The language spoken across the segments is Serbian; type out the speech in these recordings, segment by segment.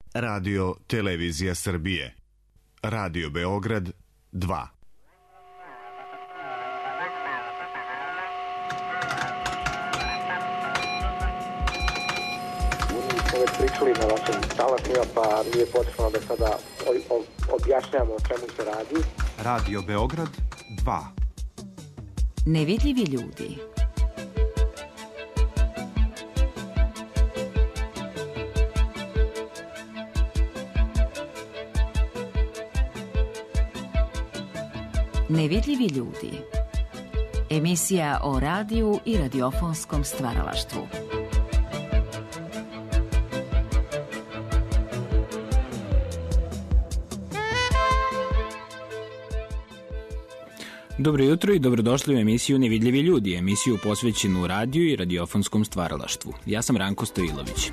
Radio Televizija Srbije. Radio Beograd 2. Već pričali na vašim talasima, pa nije potrebno da sada objašnjamo o čemu se radi. Radio Beograd 2. Nevidljivi ljudi. Nevidljivi ljudi. Emisija o radiju i radiofonskom stvaralaštvu. Dobro jutro i dobrodošli u emisiju Nevidljivi ljudi, emisiju posvećenu radiju i radiofonskom stvaralaštvu. Ja sam Ranko Stojilović.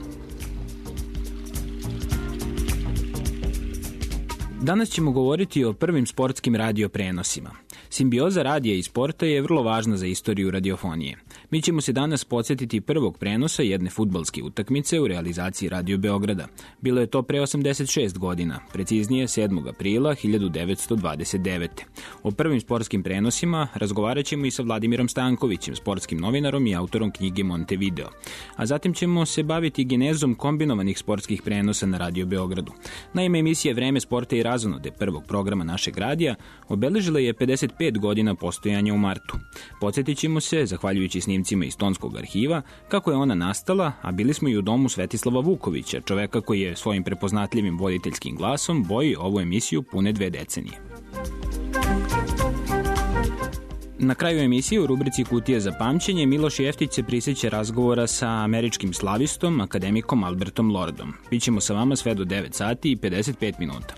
Danas ćemo govoriti o prvim sportskim radioprenosima. Simbioza radija i sporta je vrlo važna za istoriju radiofonije. Mi ćemo se danas podsjetiti prvog prenosa jedne fudbalske utakmice u realizaciji Radio Beograda. Bilo je to pre 86 godina, preciznije 7. aprila 1929. O prvim sportskim prenosima razgovarat ćemo i sa Vladimirom Stankovićem, sportskim novinarom i autorom knjige Montevideo. A zatim ćemo se baviti genezom kombinovanih sportskih prenosa na Radio Beogradu. Naime, emisija Vreme sporta i razonode prvog programa našeg radija obeležila je 55 godina postojanja u martu. Podsjetit ćemo se, zahvaljujući snimcima iz Tonskog arhiva, kako je ona nastala, a bili smo i u domu Svetislava Vukovića, čoveka koji je svojim prepoznatljivim voditeljskim glasom boji ovu emisiju pune 2 decenije. Na kraju emisije u rubrici Kutija za pamćenje Miloš Jeftić se prisjeća razgovora sa američkim slavistom, akademikom Albertom Lordom. Bićemo sa vama sve do 9 sati i 55 minuta.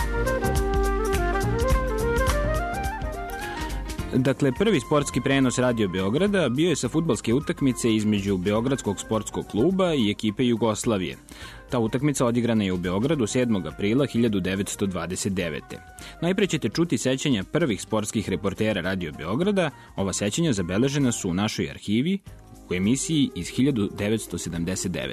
Dakle, prvi sportski prenos Radio Beograda bio je sa fudbalske utakmice između Beogradskog sportskog kluba i ekipe Jugoslavije. Ta utakmica odigrana je u Beogradu 7. aprila 1929. Najpre ćete čuti sećanja prvih sportskih reportera Radio Beograda. Ova sećanja zabeležena su u našoj arhivi u emisiji iz 1979.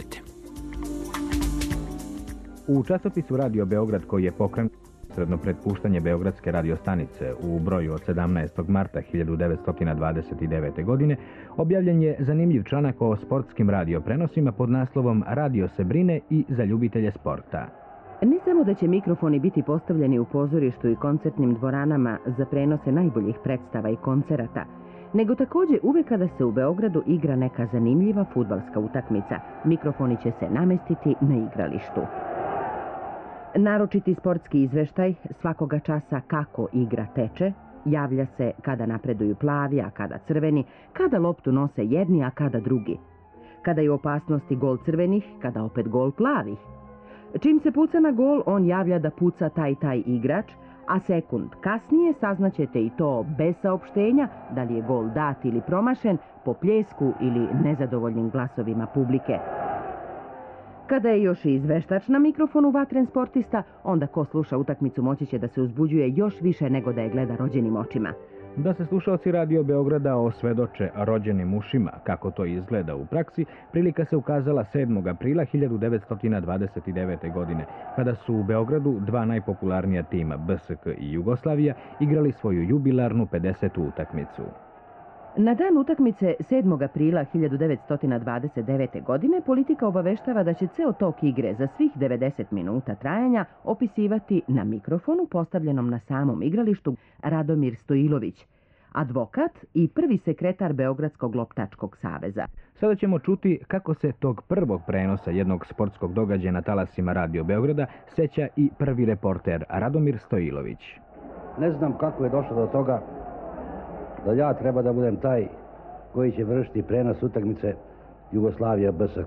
U časopisu Radio Beograd koji je pokrenut sredno predpuštanje Beogradske radiostanice u broju od 17. marta 1929. godine objavljen je zanimljiv članak o sportskim radioprenosima pod naslovom Radio se brine i za ljubitelje sporta. Ne samo da će mikrofoni biti postavljeni u pozorištu i koncertnim dvoranama za prenose najboljih predstava i koncerata, nego također uvek kada se u Beogradu igra neka zanimljiva fudbalska utakmica, mikrofoni će se namestiti na igralištu. Naročiti sportski izveštaj svakoga časa kako igra teče, javlja se kada napreduju plavi, a kada crveni, kada loptu nose jedni, a kada drugi. Kada je u opasnosti gol crvenih, kada opet gol plavih. Čim se puca na gol, on javlja da puca taj igrač, a sekund kasnije saznaćete i to bez saopštenja da li je gol dat ili promašen, po pljesku ili nezadovoljnim glasovima publike. Kada je još i izveštač na mikrofonu vatren sportista, onda ko sluša utakmicu moći će da se uzbuđuje još više nego da je gleda rođenim očima. Da se slušaoci Radio Beograda osvedoče rođenim ušima, kako to izgleda u praksi, prilika se ukazala 7. aprila 1929. godine, kada su u Beogradu dva najpopularnija tima, BSK i Jugoslavija, igrali svoju jubilarnu 50. utakmicu. Na dan utakmice 7. aprila 1929. godine Politika obaveštava da će ceo tok igre za svih 90 minuta trajanja opisivati na mikrofonu postavljenom na samom igralištu Radomir Stojilović, advokat i prvi sekretar Beogradskog loptačkog saveza. Sada ćemo čuti kako se tog prvog prenosa jednog sportskog događaja na talasima Radio Beograda seća i prvi reporter Radomir Stojilović. Ne znam kako je došlo do toga da ja treba da budem taj koji će vršiti prenos utakmice Jugoslavija BSK.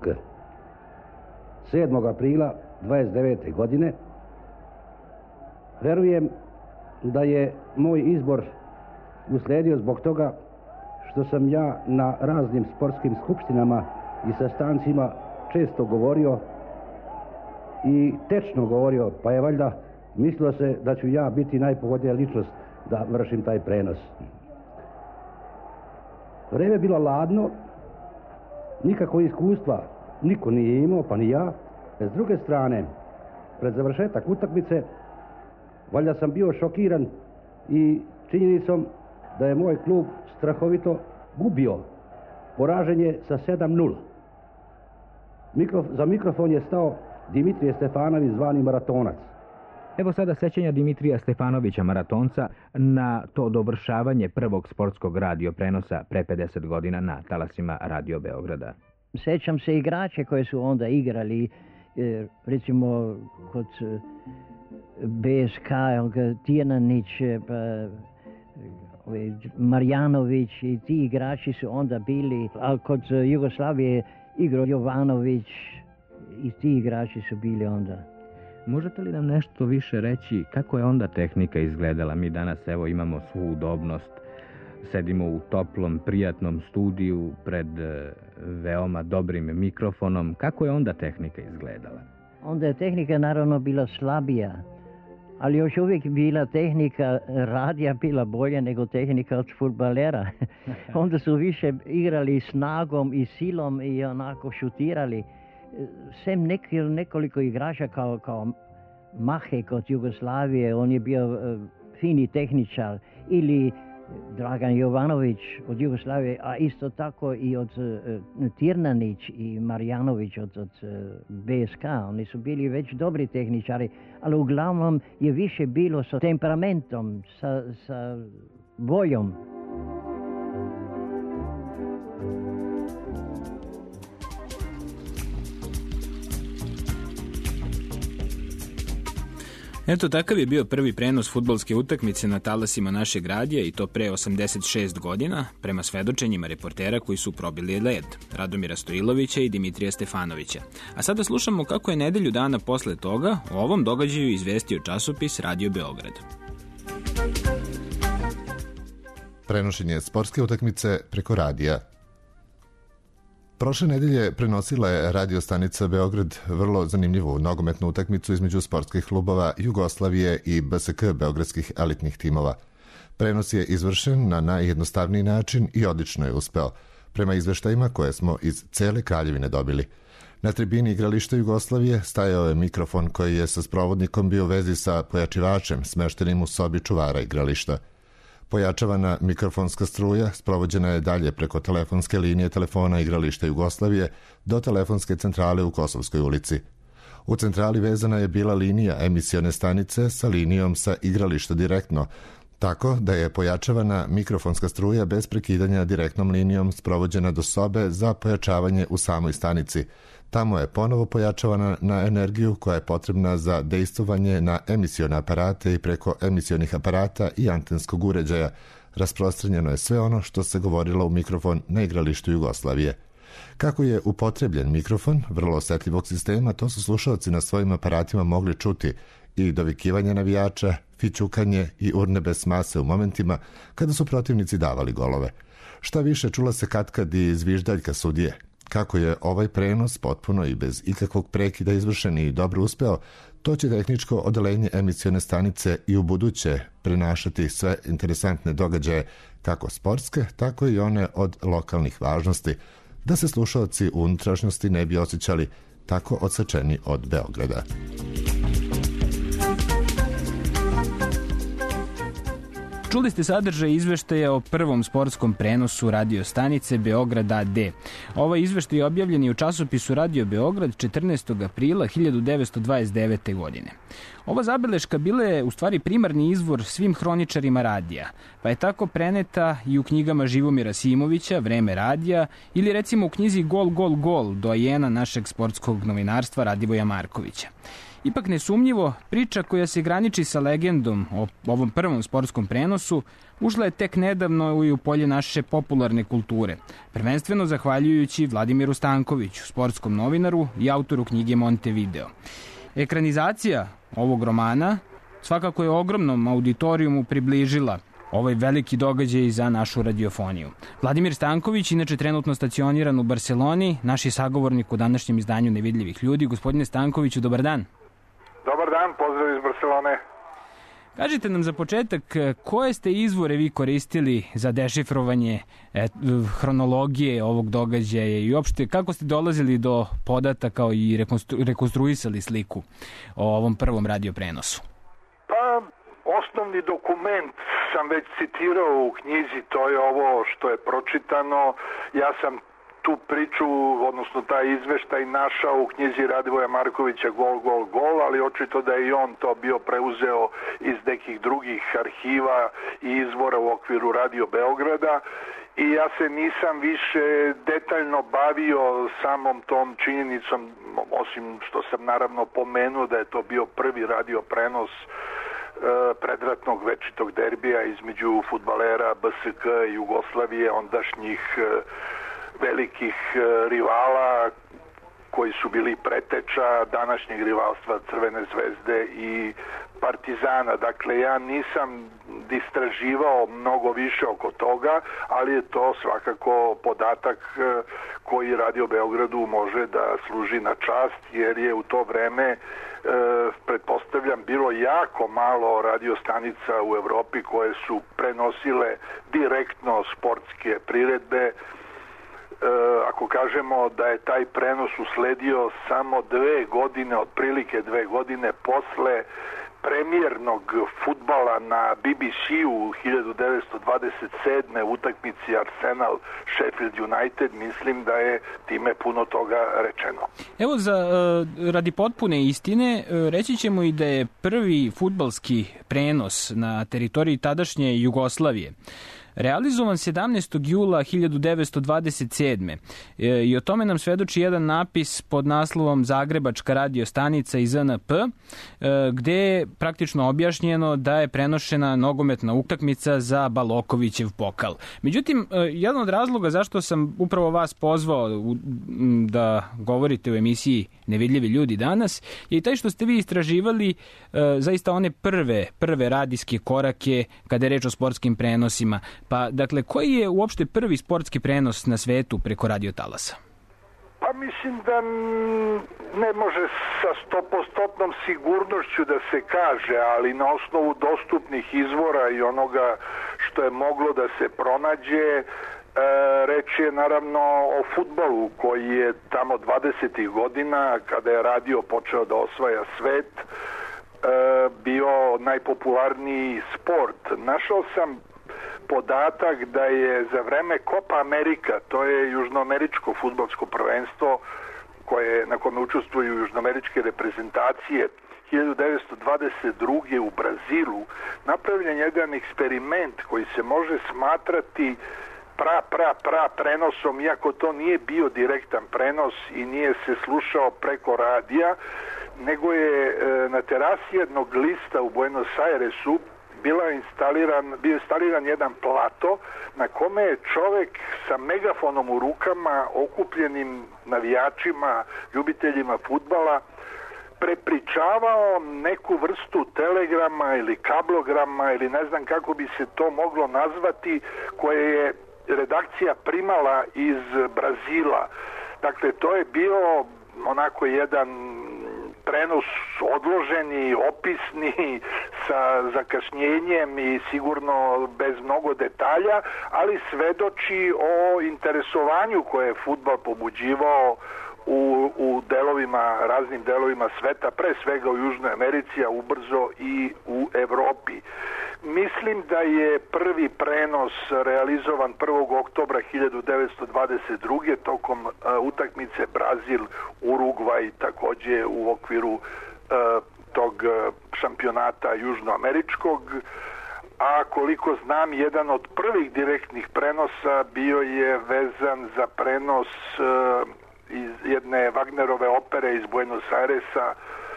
7. aprila 29. godine verujem da je moj izbor usledio zbog toga što sam ja na raznim sportskim skupštinama i sastancima često govorio i tečno govorio, pa je valjda mislilo se da ću ja biti najpogodnija ličnost da vršim taj prenos. Vreme je bilo ladno, nikakvo iskustva niko nije imao, pa ni ja. S druge strane, pred završetak utakmice, valjda sam bio šokiran i činjenicom da je moj klub strahovito gubio. Poražen je sa 7-0. Za mikrofon je stao Dimitrije Stefanović, zvani Maratonac. Evo sada sećanja Dimitrija Stefanovića, maratonca, na to dovršavanje prvog sportskog radio prenosa pre 50 godina na talasima Radio Beograda. Sećam se igrače koje su onda igrali, recimo kod BSK, Tijernanić, Marjanović i ti igrači su onda bili, ali kod Jugoslavije igrao Jovanović i ti igrači su bili onda. Možete li nam nešto više reći kako je onda tehnika izgledala? Mi danas evo imamo svu udobnost, sedimo u toplom, prijatnom studiju pred veoma dobrim mikrofonom. Kako je onda tehnika izgledala? Onda je tehnika naravno bila slabija, ali još uvijek bila tehnika radija bila bolja nego tehnika od fudbalera. Onda su više igrali snagom i silom i onako šutirali. Sem nekoliko igrača kao Mahek od Jugoslavije, on je bio fini tehničar, ili Dragan Jovanović od Jugoslavije, a isto tako i od Tirnanić i Marjanović od BSK. Oni su bili već dobri tehničari, ali uglavnom je više bilo sa temperamentom, sa voljom. Eto, takav je bio prvi prenos fudbalske utakmice na talasima našeg radija i to pre 86 godina, prema svedočenjima reportera koji su probili led, Radomira Stojilovića i Dimitrija Stefanovića. A sada slušamo kako je nedelju dana posle toga o ovom događaju izvestio časopis Radio Beograd. Prenošenje sportske utakmice preko radija. Prošle nedelje prenosila je radio stanica Beograd vrlo zanimljivu nogometnu utakmicu između sportskih klubova Jugoslavije i BSK beogradskih elitnih timova. Prenos je izvršen na najjednostavniji način i odlično je uspeo, prema izveštajima koje smo iz cele Kraljevine dobili. Na tribini igrališta Jugoslavije stajao je mikrofon koji je sa sprovodnikom bio u vezi sa pojačivačem smeštenim u sobi čuvara igrališta. Pojačavana mikrofonska struja sprovođena je dalje preko telefonske linije telefona igrališta Jugoslavije do telefonske centrale u Kosovskoj ulici. U centrali vezana je bila linija emisione stanice sa linijom sa igrališta direktno, tako da je pojačavana mikrofonska struja bez prekidanja direktnom linijom sprovođena do sobe za pojačavanje u samoj stanici. Tamo je ponovo pojačavana na energiju koja je potrebna za dejstvovanje na emisione aparate i preko emisionih aparata i antenskog uređaja. Rasprostranjeno je sve ono što se govorilo u mikrofon na igralištu Jugoslavije. Kako je upotrebljen mikrofon vrlo osetljivog sistema, to su slušalci na svojim aparatima mogli čuti i dovikivanje navijača, fićukanje i urne bez mase u momentima kada su protivnici davali golove. Šta više, čula se katkad i zviždaljka sudije. Kako je ovaj prenos potpuno i bez ikakvog prekida izvršen i dobro uspeo, to će tehničko odeljenje emisione stanice i u buduće prenašati sve interesantne događaje, kako sportske, tako i one od lokalnih važnosti, da se slušalci u unutrašnjosti ne bi osjećali tako odsečeni od Beograda. Čuli ste sadržaj izveštaja o prvom sportskom prenosu radio stanice Beograd AD. Ovaj izveštaj je objavljen je u časopisu Radio Beograd 14. aprila 1929. godine. Ova zabeleška bila je u stvari primarni izvor svim hroničarima radija, pa je tako preneta i u knjigama Živomira Simovića, Vreme radija, ili recimo u knjizi Gol, gol, gol, dojena našeg sportskog novinarstva Radivoja Markovića. Ipak nesumnjivo, priča koja se graniči sa legendom o ovom prvom sportskom prenosu ušla je tek nedavno i u polje naše popularne kulture, prvenstveno zahvaljujući Vladimiru Stankoviću, sportskom novinaru i autoru knjige Montevideo. Ekranizacija ovog romana svakako je ogromnom auditorijumu približila ovaj veliki događaj za našu radiofoniju. Vladimir Stanković, inače trenutno stacioniran u Barseloni, naš je sagovornik u današnjem izdanju Nevidljivih ljudi. Gospodine Stankoviću, dobar dan. Dobar dan, pozdrav iz Barselone. Kažite nam za početak koje ste izvore vi koristili za dešifrovanje hronologije ovog događaja i uopšte kako ste dolazili do podataka i rekonstruisali sliku o ovom prvom radio prenosu? Pa, osnovni dokument sam već citirao u knjizi, to je ovo što je pročitano. Ja sam tu priču, odnosno taj izveštaj našao u knjizi Radivoja Markovića Gol, gol, gol, ali očito da je i on to bio preuzeo iz nekih drugih arhiva i izvora u okviru Radio Beograda. I ja se nisam više detaljno bavio samom tom činjenicom, osim što sam naravno pomenuo da je to bio prvi radio prenos predratnog večitog derbija između fudbalera BSK i Jugoslavije, ondašnjih velikih rivala koji su bili preteča današnjeg rivalstva Crvene zvezde i Partizana. Dakle, ja nisam istraživao mnogo više oko toga, ali je to svakako podatak koji Radio Beogradu može da služi na čast, jer je u to vreme, pretpostavljam, bilo jako malo radio stanica u Evropi koje su prenosile direktno sportske priredbe. Ako kažemo da je taj prenos usledio samo 2 godine, otprilike 2 godine posle premijernog fudbala na BBC-u 1927. utakmici Arsenal Sheffield United, mislim da je time puno toga rečeno. Evo, radi potpune istine, reći ćemo i da je prvi fudbalski prenos na teritoriji tadašnje Jugoslavije realizovan 17. jula 1927. I o tome nam svedoči jedan napis pod naslovom Zagrebačka radio stanica iz ZNP, gde je praktično objašnjeno da je prenošena nogometna utakmica za Balokovićev pokal. Međutim, jedan od razloga zašto sam upravo vas pozvao da govorite u emisiji Nevidljivi ljudi danas je i taj što ste vi istraživali zaista one prve radijske korake kada je reč o sportskim prenosima. Pa, dakle, koji je uopšte prvi sportski prenos na svetu preko radiotalasa? Pa mislim da ne može sa 100% sigurnošću da se kaže, ali na osnovu dostupnih izvora i onoga što je moglo da se pronađe, reč je naravno o fudbalu koji je tamo 20. godina, kada je radio počeo da osvaja svet, bio najpopularniji sport. Našao sam podatak da je za vreme Copa America, to je južnoameričko fudbalsko prvenstvo na kome učestvuju južnoameričke reprezentacije, 1922. u Brazilu napravljen jedan eksperiment koji se može smatrati prenosom, iako to nije bio direktan prenos i nije se slušao preko radija, nego je na terasi jednog lista u Buenos Airesu bio instaliran jedan plato na kome je čovek sa megafonom u rukama, okupljenim navijačima, ljubiteljima fudbala, prepričavao neku vrstu telegrama ili kablograma ili ne znam kako bi se to moglo nazvati, koje je redakcija primala iz Brazila. Dakle, to je bio onako jedan prenos odloženi, opisni, sa zakašnjenjem i sigurno bez mnogo detalja, ali svedoči o interesovanju koje je fudbal pobuđivao u raznim delovima sveta, pre svega u Južnoj Americi, a ubrzo i u Evropi. Mislim da je prvi prenos realizovan 1. oktobra 1922. tokom utakmice Brazil-Urugvaj, takođe u okviru tog šampionata južnoameričkog, a koliko znam, jedan od prvih direktnih prenosa bio je vezan za prenos iz jedne Wagnerove opere iz Buenos Airesa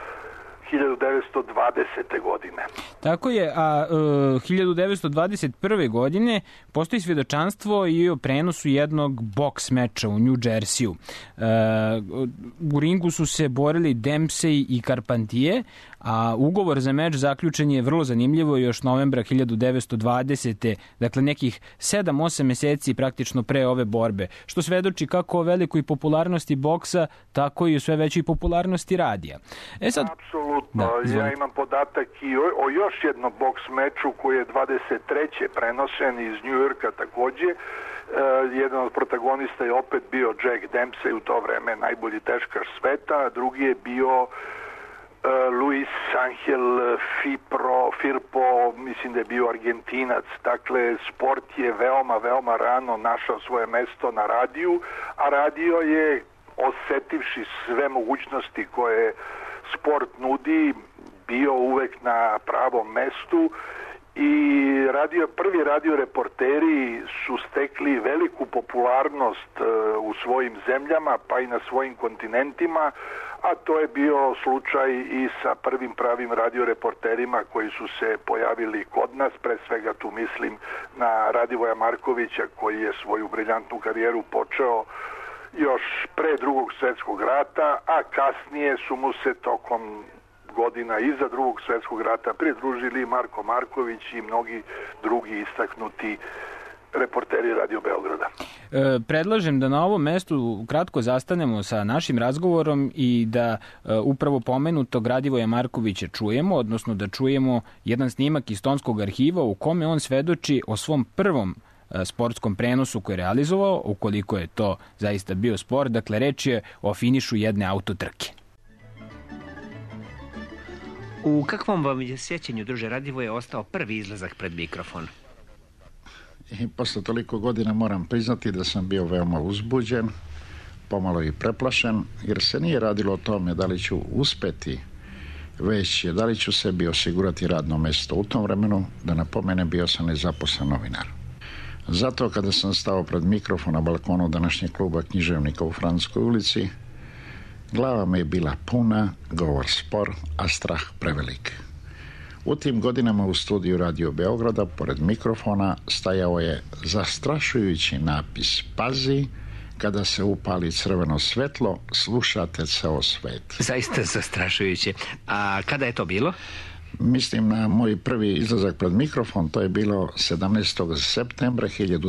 1920. godine. Tako je, a 1921. godine postoji svjedočanstvo i o prenosu jednog boks meča u New Jersey-u. U ringu su se borili Dempsey i Carpentier, a ugovor za meč zaključen je vrlo zanimljivo još novembra 1920. Dakle, nekih 7-8 meseci praktično pre ove borbe, što svedoči kako o velikoj popularnosti boksa, tako i o sve većoj popularnosti radija. Apsolutno. Ja imam podatak i o još jednom boks meču koji je 23. prenošen iz New Yorka takođe. Jedan od protagonista je opet bio Jack Dempsey, u to vreme najbolji teškaš sveta, a drugi je bio Luis Angel Firpo, mislim da je bio Argentinac. Dakle, sport je veoma rano našao svoje mesto na radiju, a radio je, osetivši sve mogućnosti koje sport nudi, bio uvek na pravom mestu i prvi radio reporteri su stekli veliku popularnost u svojim zemljama pa i na svojim kontinentima, a to je bio slučaj i sa prvim pravim radioreporterima koji su se pojavili kod nas. Pre svega tu mislim na Radivoja Markovića koji je svoju briljantnu karijeru počeo još pre Drugog svjetskog rata, a kasnije su mu se tokom godina iza Drugog svjetskog rata pridružili Marko Marković i mnogi drugi istaknuti reporteri Radio Beograda. Predlažem da na ovom mestu kratko zastanemo sa našim razgovorom i da upravo pomenutog Radivoja Markovića čujemo, odnosno da čujemo jedan snimak iz Tonskog arhiva u kome on svedoči o svom prvom sportskom prenosu koji je realizovao, ukoliko je to zaista bio sport. Dakle, reč je o finišu jedne autotrke. U kakvom vam je sjećanju, druže Radivoje, ostao prvi izlazak pred mikrofon? I posle toliko godina moram priznati da sam bio veoma uzbuđen, pomalo i preplašen, jer se nije radilo o tome da li ću uspeti, već da li ću sebi osigurati radno mesto. U tom vremenu, da napomenem, bio sam nezaposlen novinar. Zato kada sam stao pred mikrofon na balkonu današnjeg kluba književnika u Francuskoj ulici, glava me je bila puna, govor spor, a strah prevelik. U tim godinama u studiju Radio Beograda, pored mikrofona, stajao je zastrašujući napis: pazi, kada se upali crveno svetlo, slušate ceo svet. Zaista zastrašujuće. A kada je to bilo? Mislim na moj prvi izlazak pred mikrofon, to je bilo 17. septembra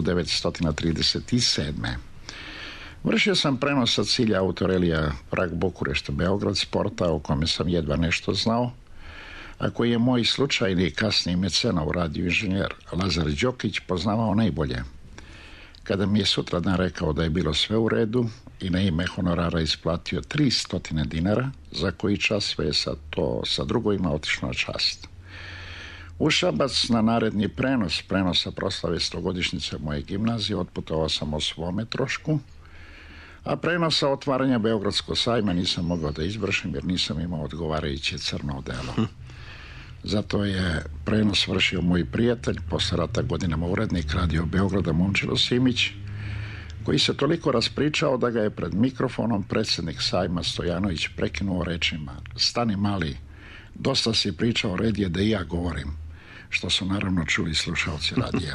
1937. Vršio sam prenos sa cilja autorelija Prag-Bukurešt-Beograd, sporta o kome sam jedva nešto znao, a koji je moj slučajni kasniji mecena u radiju inženjer Lazar Đokić poznavao najbolje. Kada mi je sutradan rekao da je bilo sve u redu i na ime honorara isplatio 300 dinara, za koji čas sve je sa drugovima otišlo na čast. U Šabac na naredni prenosa proslave 100-godišnjice moje gimnazije otputovao sam o svome trošku, a prenosa otvaranja Beogradskog sajma nisam mogao da izvršim jer nisam imao odgovarajuće crno odelo. Zato je prenos vršio moj prijatelj, posle rata godinama urednik Radio Beograda Momčilo Simić, koji se toliko raspričao da ga je pred mikrofonom predsjednik sajma Stojanović prekinuo rečima: stani mali, dosta si pričao, red je da i ja govorim, što su naravno čuli slušalci radija.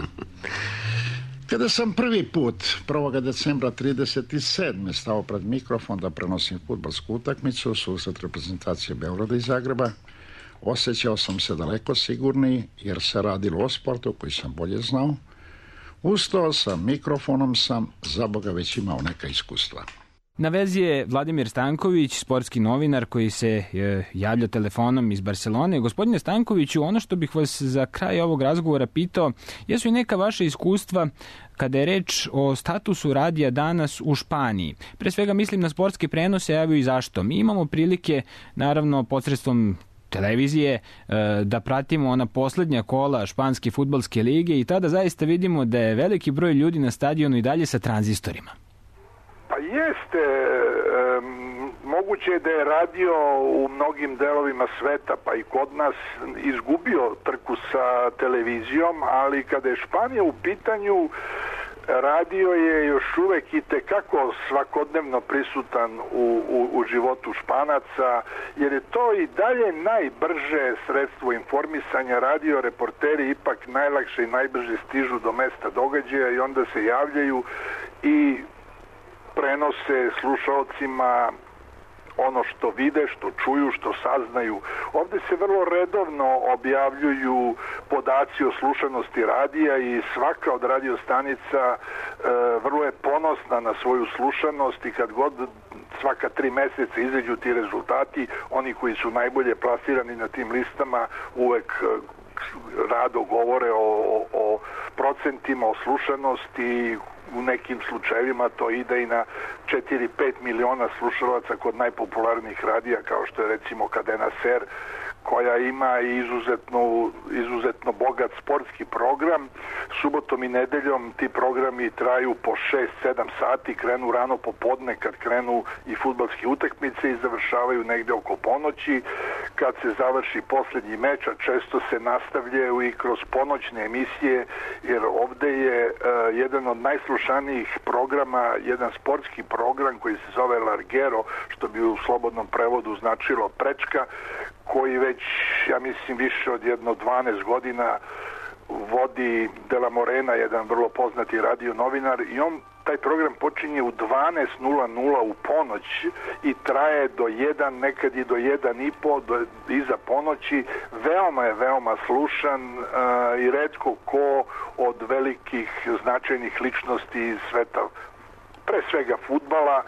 Kada sam prvi put 1. decembra 1937. stao pred mikrofon da prenosim fudbalsku utakmicu susret reprezentacije Beograda i Zagreba, osjećao sam se daleko sigurniji jer se radilo o sportu koji sam bolje znao. Ustao sam, mikrofonom sam, za Boga već imao neka iskustva. Na vezi je Vladimir Stanković, sportski novinar koji se javlja telefonom iz Barcelone. Gospodine Stankoviću, ono što bih vas za kraj ovog razgovora pitao, jesu i neka vaša iskustva kada je reč o statusu radija danas u Španiji? Pre svega mislim na sportske prenose, evo i zašto. Mi imamo prilike, naravno, posredstvom televizije, da pratimo ona poslednja kola španske fudbalske lige i tada zaista vidimo da je veliki broj ljudi na stadionu i dalje sa tranzistorima. Pa jeste, moguće je da je radio u mnogim delovima sveta, pa i kod nas, izgubio trku sa televizijom, ali kada je Španija u pitanju, radio je još uvek i tekako svakodnevno prisutan u životu Španaca, jer je to i dalje najbrže sredstvo informisanja. Radio reporteri ipak najlakše i najbrže stižu do mesta događaja i onda se javljaju i prenose slušalcima ono što vide, što čuju, što saznaju. Ovde se vrlo redovno objavljuju podaci o slušanosti radija i svaka od radio stanica vrlo je ponosna na svoju slušanost i kad god svaka 3 meseca izađu ti rezultati, oni koji su najbolje plasirani na tim listama uvek rado govore o procentima, o slušanosti. U nekim slučajevima to ide i na 4-5 miliona slušalaca kod najpopularnijih radija kao što je recimo Cadena Ser, koja ima izuzetno bogat sportski program. Subotom i nedeljom ti programi traju po 6-7 sati, krenu rano popodne kad krenu i fudbalske utakmice i završavaju negde oko ponoći. Kad se završi poslednji meč, a često se nastavljaju i kroz ponoćne emisije, jer ovde je jedan od najslušanijih programa, jedan sportski program koji se zove Largero, što bi u slobodnom prevodu značilo prečka, koji već, ja mislim, više od 12 godina vodi De La Morena, jedan vrlo poznati radio novinar, i taj program počinje u 12:00 u ponoć i traje do 1, nekad i do 1:30 iza ponoći. Veoma slušan i retko ko od velikih značajnih ličnosti iz sveta, pre svega fudbala,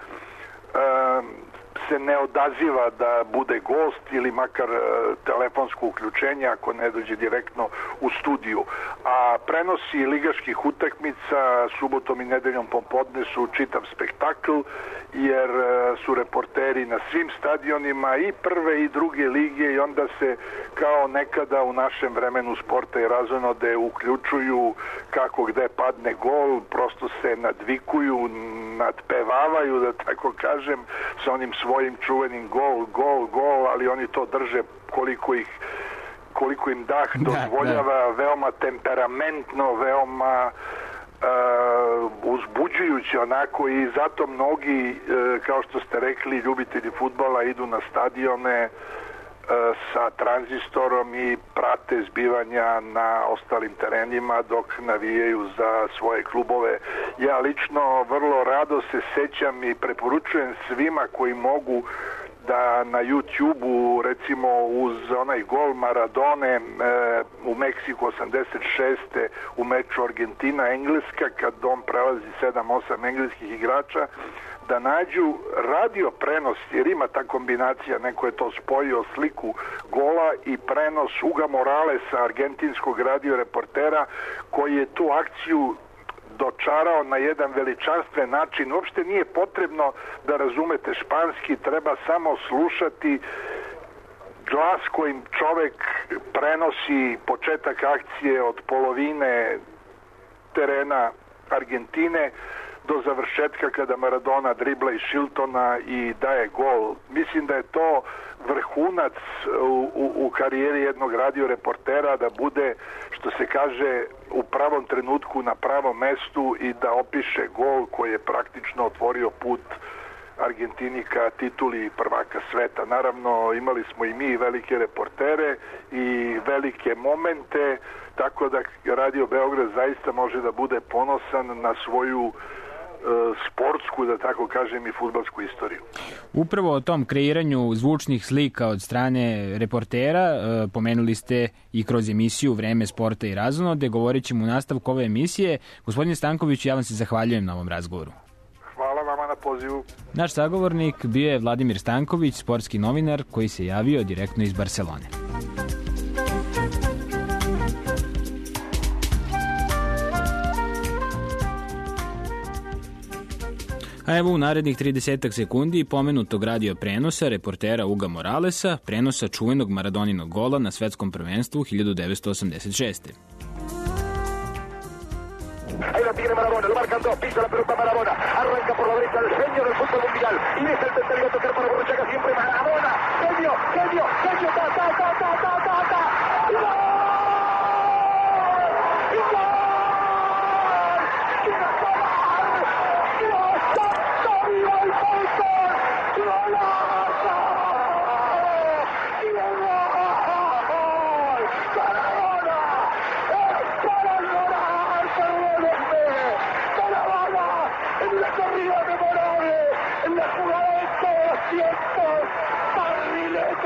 se ne odaziva da bude gost ili makar telefonsko uključenje ako ne dođe direktno u studiju. A prenosi ligaških utakmica subotom i nedeljom popodne su čitav spektakl, jer su reporteri na svim stadionima i prve i druge lige i onda se kao nekada u našem vremenu sporta i razonode uključuju kako gde padne gol, prosto se nadvikuju, nadpevavaju, da tako kažem, sa onim svojim čuvenim gol, ali oni to drže koliko im dah dozvoljava, veoma temperamentno, veoma uzbuđujuće onako, i zato mnogi, kao što ste rekli, ljubitelji fudbala idu na stadione sa tranzistorom i prate zbivanja na ostalim terenima dok navijaju za svoje klubove. Ja lično vrlo rado se sećam i preporučujem svima koji mogu da na YouTube-u, recimo uz onaj gol Maradone u Meksiku 86. u meču Argentina-Engleska, kad on prelazi 7-8 engleskih igrača, da nađu radio prenos, jer ima ta kombinacija, neko je to spojio, sliku gola i prenos Huga Moralesa, argentinskog radio reportera, koji je tu akciju dočarao na jedan veličanstven način. Uopšte nije potrebno da razumete španski, treba samo slušati glas kojim čovek prenosi početak akcije od polovine terena Argentine do završetka kada Maradona dribla iz Shiltona i daje gol. Mislim da je to vrhunac u karijeri jednog radio reportera, da bude, što se kaže, u pravom trenutku na pravom mestu i da opiše gol koji je praktično otvorio put Argentini ka tituli prvaka sveta. Naravno, imali smo i mi velike reportere i velike momente, tako da Radio Beograd zaista može da bude ponosan na svoju sportsku, da tako kažem, i fudbalsku istoriju. Upravo o tom kreiranju zvučnih slika od strane reportera pomenuli ste i kroz emisiju Vreme sporta i razonode. Govorit ćemo u nastavku ove emisije. Gospodine Stanković, ja vam se zahvaljujem na ovom razgovoru. Hvala vama na pozivu. Naš sagovornik bio je Vladimir Stanković, sportski novinar koji se javio direktno iz Barcelone. A evo u narednih 30 sekundi pomenutog radio prenosa reportera Huga Moralesa, prenosa čuvenog Maradoninog gola na svetskom prvenstvu 1986. Ahí la tiene Maradona, lo marcan dos, pisa la pelota Maradona, arranca por la derecha el genio del fútbol mundial, y es el tercero a tocar para Borruchaga, siempre Maradona, genio, ta, en la corrida memorable, en la jugada de todos los tiempos,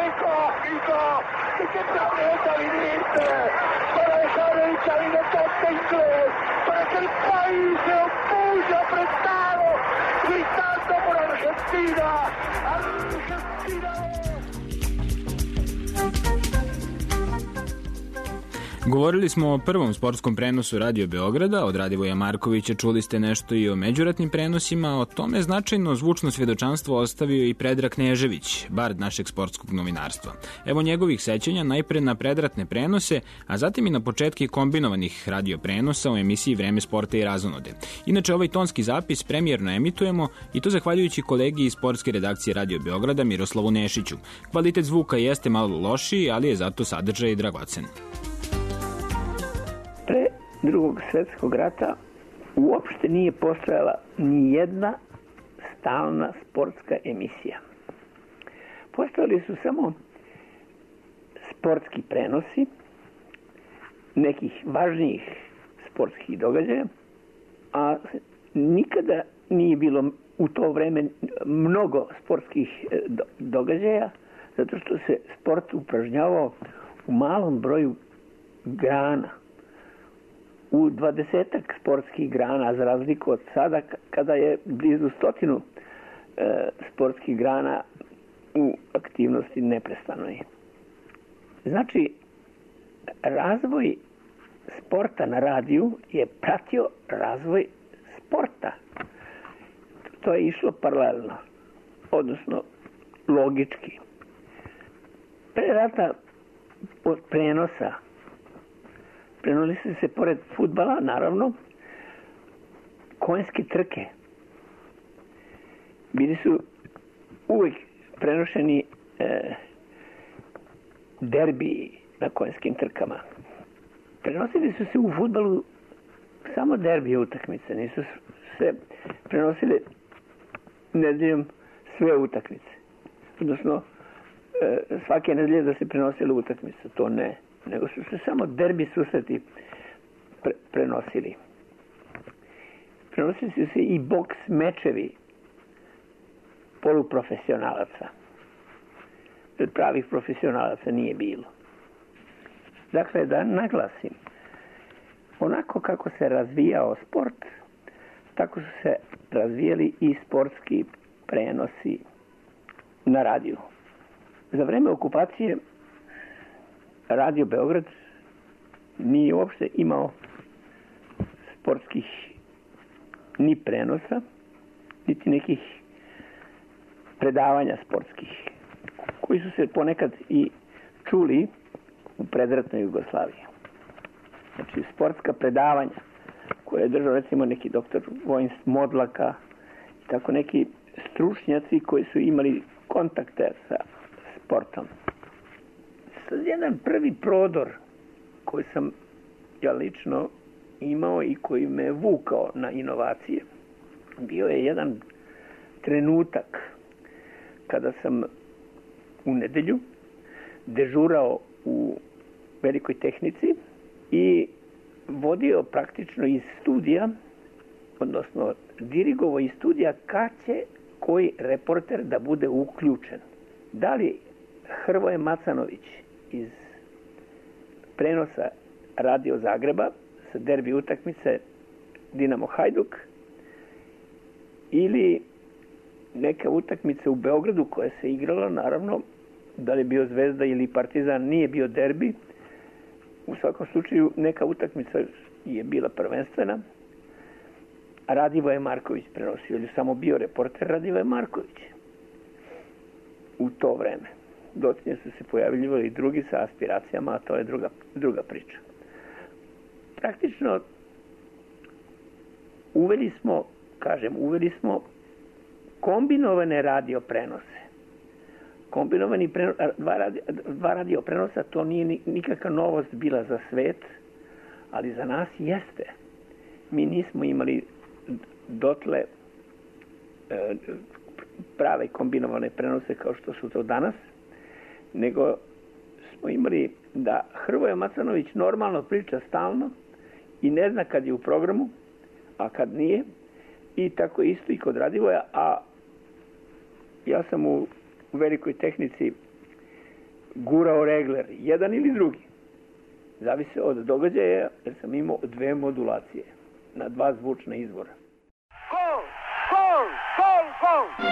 e che planeta viniste para dejar el chavinetote inglés, para que el país se opulle apretado, gritando por Argentina, Argentina. Govorili smo o prvom sportskom prenosu Radio Beograda, od Radivoja Markovića čuli ste nešto i o međuratnim prenosima, o tome značajno zvučno svjedočanstvo ostavio i Predrag Knežević, bard našeg sportskog novinarstva. Evo njegovih sećanja najpre na predratne prenose, a zatim i na početke kombinovanih radio prenosa u emisiji Vreme sporta i razonode. Inače, ovaj tonski zapis premijerno emitujemo i to zahvaljujući kolegi iz sportske redakcije Radio Beograda Miroslavu Nešiću. Kvalitet zvuka jeste malo lošiji, ali je zato sadržaj dragocen. Pre Drugog svjetskog rata uopšte nije postojala ni jedna stalna sportska emisija. Postojali su samo sportski prenosi nekih važnijih sportskih događaja, a nikada nije bilo u to vreme mnogo sportskih događaja, zato što se sport upražnjavao u malom broju grana. U 20-ak sportskih grana, za razliku od sada, kada je blizu 100 sportskih grana u aktivnosti neprestano je. Znači, razvoj sporta na radiju je pratio razvoj sporta. To je išlo paralelno, odnosno logički. Pre rata od prenosa prenosili se pored fudbala, naravno, konjske trke. Bili su uvijek prenošeni derbiji na konjskim trkama. Prenosili su se u fudbalu samo derbije utakmice, nisu se prenosile nedeljom sve utakmice. Odnosno, svake nedelje da se prenosile utakmice, to ne. Nego su se samo derbi susreti prenosili. Prenosili su se i boks mečevi poluprofesionalaca. Jer pravih profesionalaca nije bilo. Dakle, da naglasim, onako kako se razvijao sport, tako su se razvijali i sportski prenosi na radiju. Za vreme okupacije Radio Beograd nije uopšte imao sportskih ni prenosa, niti nekih predavanja sportskih, koji su se ponekad i čuli u predratnoj Jugoslaviji. Znači, sportska predavanja koje je držao recimo neki doktor Vojin Modlaka, tako neki stručnjaci koji su imali kontakte sa sportom. Sad jedan prvi prodor koji sam ja lično imao i koji me vukao na inovacije bio je jedan trenutak kada sam u nedelju dežurao u Velikoj tehnici i vodio praktično iz studija, odnosno dirigovao iz studija kad će koji reporter da bude uključen. Da li Hrvoje Macanović iz prenosa Radio Zagreba sa derbi utakmice Dinamo Hajduk ili neka utakmica u Beogradu koja se igrala, naravno, da li je bio Zvezda ili Partizan, nije bio derbi. U svakom slučaju neka utakmica je bila prvenstvena, a Radivoje Marković prenosio, ili samo bio reporter Radivoje Marković u to vreme. Docinje su se pojavljivali i drugi sa aspiracijama, a to je druga priča. Praktično uveli smo kombinovane radio prenose. Kombinovani dva radio prenosa, to nije nikakva novost bila za svet, ali za nas jeste. Mi nismo imali dotle prave kombinovane prenose kao što su to danas, nego smo imali da Hrvoje Macanović normalno priča stalno i ne zna kad je u programu, a kad nije, i tako isto i kod Radivoja, a ja sam u Velikoj tehnici gurao regler, jedan ili drugi. Zavise od događaja, jer sam imao 2 modulacije na 2 zvučna izvora. Gol! Gol! Gol! Gol!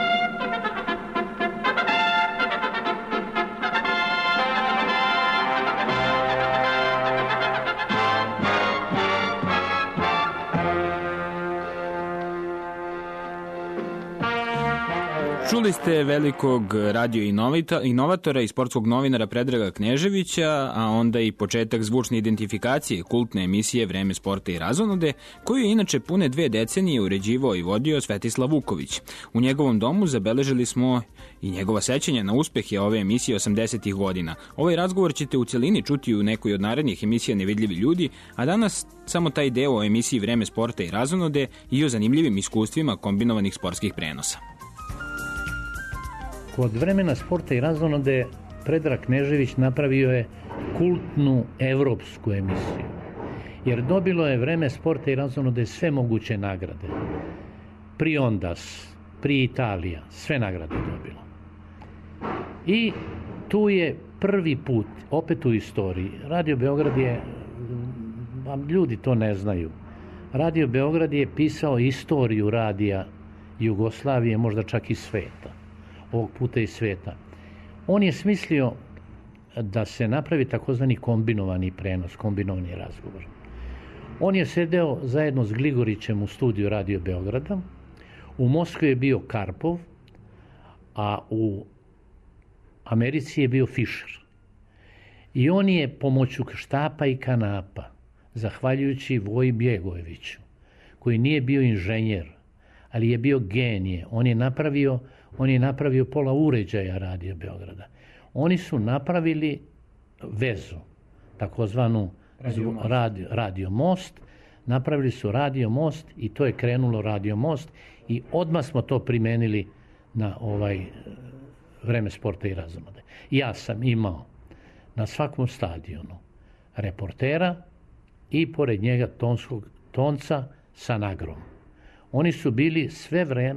Čuli ste velikog radio inovatora i sportskog novinara Predraga Kneževića, a onda i početak zvučne identifikacije kultne emisije Vreme sporta i razonode, koju je inače pune 2 decenije uređivao i vodio Svetislav Vuković. U njegovom domu zabeležili smo i njegova sećanja na uspehe ove emisije 80-ih godina. Ovaj razgovor ćete u celini čuti u nekoj od narednih emisija Nevidljivi ljudi, a danas samo taj deo o emisiji Vreme sporta i razonode i o zanimljivim iskustvima kombinovanih sportskih prenosa. Kod Vremena sporta i razonode Predrag Knežević napravio je kultnu evropsku emisiju. Jer dobilo je Vreme sporta i razonode sve moguće nagrade. Pri Ondas, pri Italija, sve nagrade dobilo. I tu je prvi put, opet u istoriji, Radio Beograd je, ljudi to ne znaju, Radio Beograd je pisao istoriju radija Jugoslavije, možda čak i sveta. Ovog puta i sveta. On je smislio da se napravi takozvani kombinovani prenos, kombinovani razgovor. On je sedeo zajedno s Gligorićem u studiju Radio Beograda. U Moskvi je bio Karpov, a u Americi je bio Fischer. I on je pomoću štapa i kanapa, zahvaljujući Voji Bjegojeviću, koji nije bio inženjer, ali je bio genije. On je napravio pola uređaja Radio Beograda. Oni su napravili vezu, takozvanu Radio Most. Napravili su Radio Most i to je krenulo Radio Most i odmah smo to primenili na Vreme sporta i razonode. Ja sam imao na svakom stadionu reportera i pored njega tonca sa nagrom. Oni su bili sve vreme,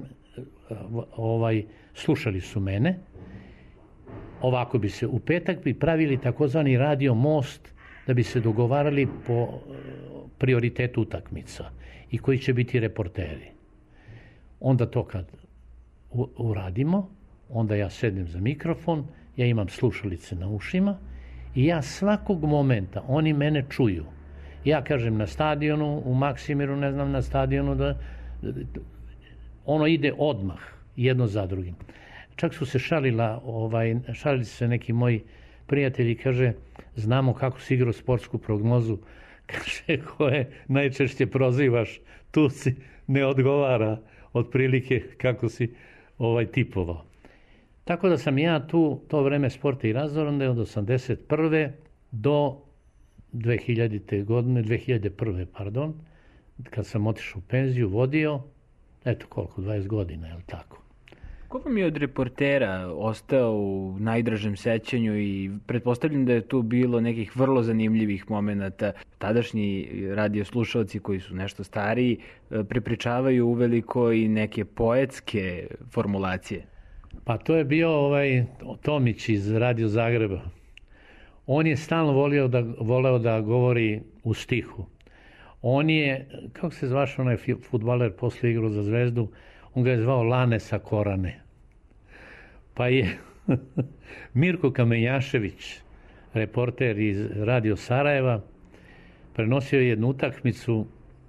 slušali su mene. Ovako bi se u petak bi pravili takozvani Radio Most da bi se dogovarali po prioritetu utakmica i koji će biti reporteri. Onda to kad uradimo, onda ja sednem za mikrofon, ja imam slušalice na ušima i ja svakog momenta, oni mene čuju. Ja kažem na stadionu, u Maksimiru, ne znam, na stadionu da ono ide odmah, jedno za drugim. Čak su se šalili se neki moji prijatelji, kaže, znamo kako si igrao sportsku prognozu, kaže, koje najčešće prozivaš, tu si ne odgovara otprilike kako si tipovao. Tako da sam ja tu to Vreme sporta i razonode od 81. do 2001. Kad sam otišao u penziju, vodio, eto koliko, 20 godina, je li tako? Ko vam je od reportera ostao u najdražem sećanju i pretpostavljam da je tu bilo nekih vrlo zanimljivih momenata. Tadašnji radioslušalci koji su nešto stariji prepričavaju uveliko i neke poetske formulacije. Pa to je bio Tomić iz Radio Zagreba. On je stalno voleo da govori u stihu. On je, kako se zvaš onaj fudbaler posle igrao za Zvezdu, on ga je zvao Lane sa Korane. Pa je Mirko Kamenjašević, reporter iz Radio Sarajeva, prenosio jednu utakmicu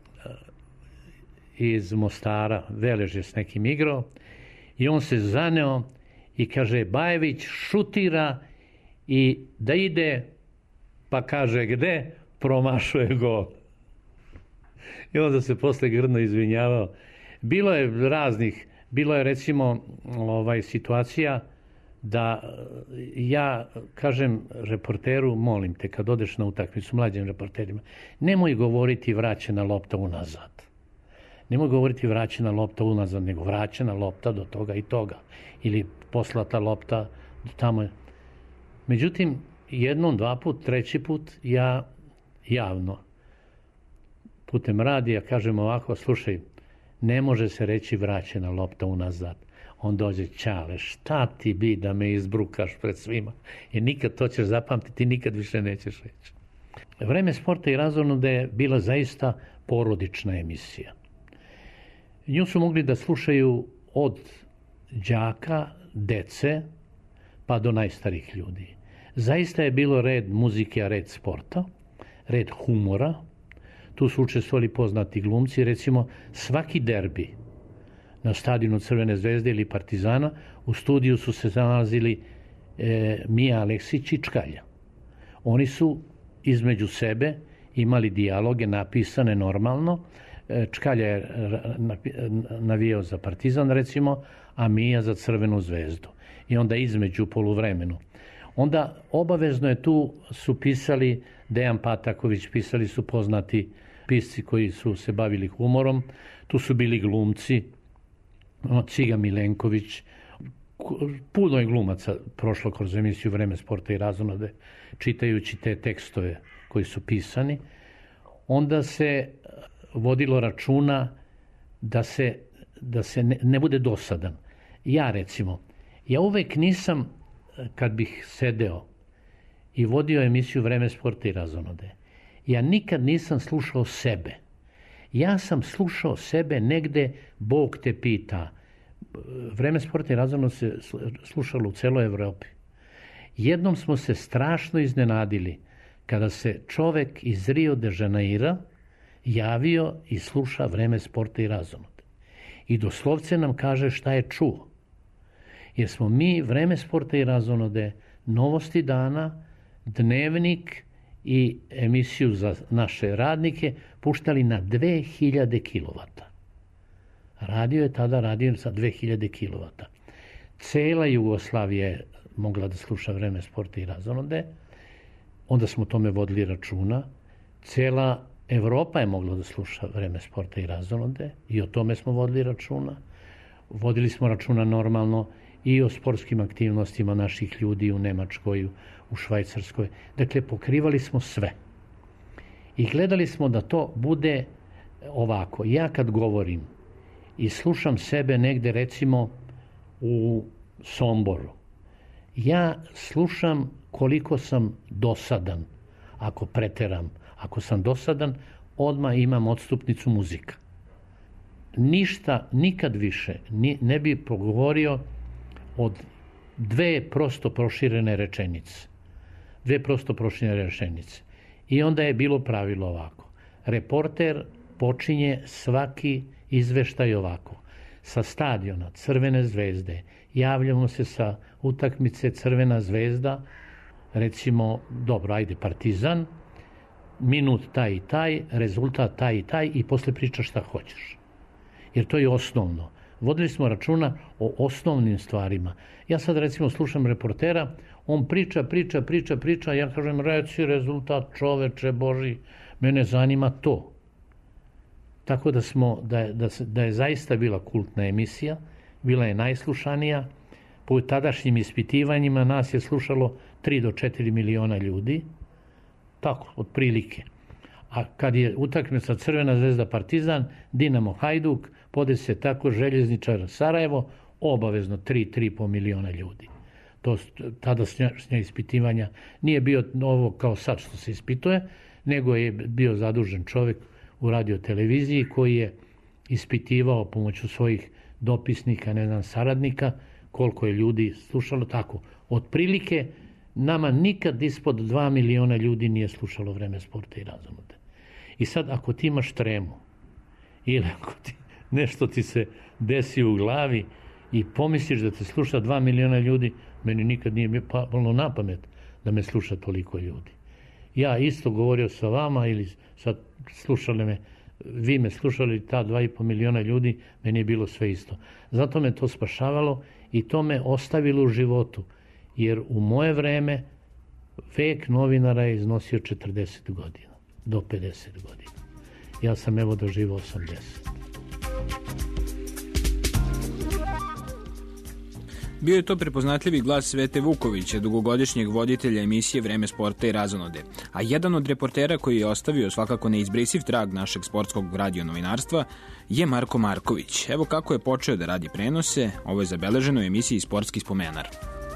iz Mostara, Velež je s nekim igrao, i on se zaneo i kaže, Bajević šutira i da ide, pa kaže gde, promašuje gol. I onda se posle grdno izvinjavao. Bilo je raznih, bilo je recimo situacija da ja kažem reporteru, molim te, kad odeš na utakmicu mlađim reporterima, nemoj govoriti vraćena lopta unazad. Nemoj govoriti vraćena lopta unazad, nego vraćena lopta do toga i toga. Ili poslata lopta tamo. Međutim, jednom, 2 put, 3 put ja javno putem radija kažem ovako, slušaj, ne može se reći vraćena lopta unazad. On dođe, Ćale, šta ti bi da me izbrukaš pred svima? Jer nikad to ćeš zapamtiti, nikad više nećeš reći. Vreme sporta i razonoda je bila zaista porodična emisija. Nju su mogli da slušaju od đaka, dece, pa do najstarijih ljudi. Zaista je bilo red muzike, a red sporta, red humora. Tu su učestvovali poznati glumci, recimo svaki derbi na stadionu Crvene zvezde ili Partizana, u studiju su se nalazili Mija Aleksić i Čkalja. Oni su između sebe imali dijaloge napisane normalno. Čkalja je navijao za Partizan, recimo, a Mija za Crvenu zvezdu. I onda između poluvremenu. Onda obavezno je tu su pisali Dejan Pataković, pisali su poznati pisci koji su se bavili humorom. Tu su bili glumci, Ciga Milenković, puno je glumaca prošlo kroz emisiju Vreme sporta i razonode, čitajući te tekstove koji su pisani. Onda se vodilo računa da se ne bude dosadan. Ja recimo, ja uvek nisam, kad bih sedeo i vodio emisiju Vreme sporta i razonode, ja nikad nisam slušao sebe. Ja sam slušao sebe negde, Bog te pita. Vreme sporta i razonode se slušalo u celoj Evropi. Jednom smo se strašno iznenadili kada se čovek iz Rio de Janeira javio i sluša Vreme sporta i razonode. I doslovce nam kaže šta je čuo. Jer smo mi Vreme sporta i razonode, Novosti dana, Dnevnik i emisiju za naše radnike puštali na 2000 kilovata. Radio je tada radio sa 2000 kilovata. Cela Jugoslavija je mogla da sluša Vreme sporta i razonode. Onda smo o tome vodili računa. Cela Evropa je mogla da sluša Vreme sporta i razonode i o tome smo vodili računa. Vodili smo računa normalno i o sportskim aktivnostima naših ljudi u Nemačkoj, u Švajcarskoj. Dakle, pokrivali smo sve. I gledali smo da to bude ovako. Ja kad govorim i slušam sebe negde, recimo, u Somboru, ja slušam koliko sam dosadan. Ako preteram, ako sam dosadan, odmah imam odstupnicu muzika. Ništa, nikad više ne bi progovorio od dve prosto proširene rečenice. I onda je bilo pravilo ovako. Reporter počinje svaki izveštaj ovako. Sa stadiona Crvene zvezde javljamo se sa utakmice Crvena zvezda, recimo, dobro, ajde, Partizan, minut taj i taj, rezultat taj i taj i posle pričaš šta hoćeš. Jer to je osnovno. Vodili smo računa o osnovnim stvarima. Ja sad recimo slušam reportera, on priča, ja kažem reci rezultat, čoveče Boži, mene zanima to. Tako da je zaista bila kultna emisija, bila je najslušanija. Po tadašnjim ispitivanjima nas je slušalo 3 do 4 miliona ljudi, tako, otprilike. A kad je utakmica Crvena zvezda Partizan, Dinamo Hajduk, podesi se tako Željezničar Sarajevo, obavezno 3,5 miliona ljudi. To tadašnja ispitivanja nije bio ovo kao sad što se ispituje, nego je bio zadužen čovjek u radioteleviziji koji je ispitivao pomoću svojih dopisnika, saradnika, koliko je ljudi slušalo tako. Otprilike nama nikad ispod 2 miliona ljudi nije slušalo Vreme sporta i razonode. I sad ako ti imaš tremu ili ako nešto ti se desi u glavi i pomisliš da te sluša 2 miliona ljudi, meni nikad nije palo na pamet da me sluša toliko ljudi. Ja isto govorio sa vama ili sad slušali me, vi me slušali, ta 2,5 miliona ljudi, meni je bilo sve isto. Zato me to spašavalo i to me ostavilo u životu. Jer u moje vreme vek novinara je iznosio 40 godina, do 50 godina. Ja sam evo doživao 80. Bio je to prepoznatljivi glas Svete Vukovića, dugogodišnjeg voditelja emisije Vreme sporta i razonode, a jedan od reportera koji je ostavio svakako neizbrisiv trag našeg sportskog radionovinarstva je Marko Marković. Evo kako je počeo da radi prenose, ovo je zabeleženo u emisiji Sportski spomenar.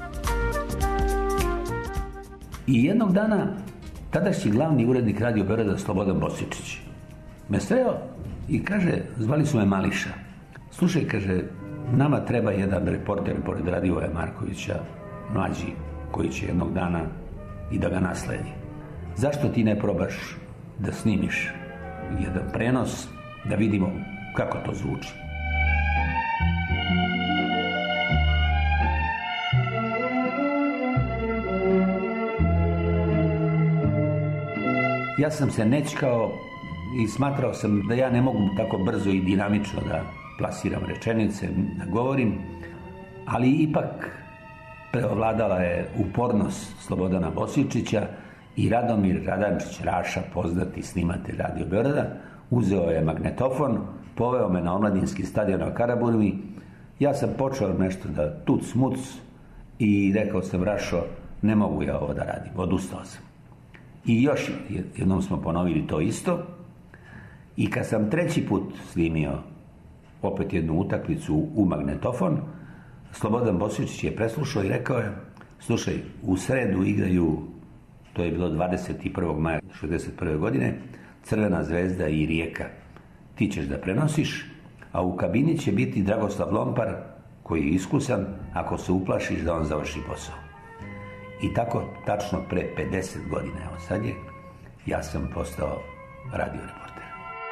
I jednog dana tadašnji glavni urednik Radio Beograda Slobodan Bosičić me sreo i kaže, zvali su me Mališa. Slušaj, kaže, nama treba jedan reporter pored Radivoja Markovića, mlađi, koji će jednog dana i da ga nasledi. Zašto ti ne probaš da snimiš jedan prenos, da vidimo kako to zvuči? Ja sam se nećkao i smatrao sam da ja ne mogu tako brzo i dinamično da plasiram rečenice, da govorim, ali ipak preovladala je upornost Slobodana Bosičića i Radomir Radančić Raša, poznati snimatelj Radio Beograda, uzeo je magnetofon, poveo me na omladinski stadion na Karaburmi. Ja sam počeo nešto da tuc muc i rekao sam, Rašo, ne mogu ja ovo da radim, odustao sam. I još jednom smo ponovili to isto i kad sam treći put snimio opet jednu utakmicu u magnetofon, Slobodan Bosičić je preslušao i rekao je, slušaj, u sredu igraju, to je bilo 21. maja 1961. godine, Crvena zvezda i Rijeka. Ti ćeš da prenosiš, a u kabini će biti Dragoslav Lompar, koji je iskusan, ako se uplašiš da on završi posao. I tako, tačno pre 50 godina, evo sad je, ja sam postao radio reporter.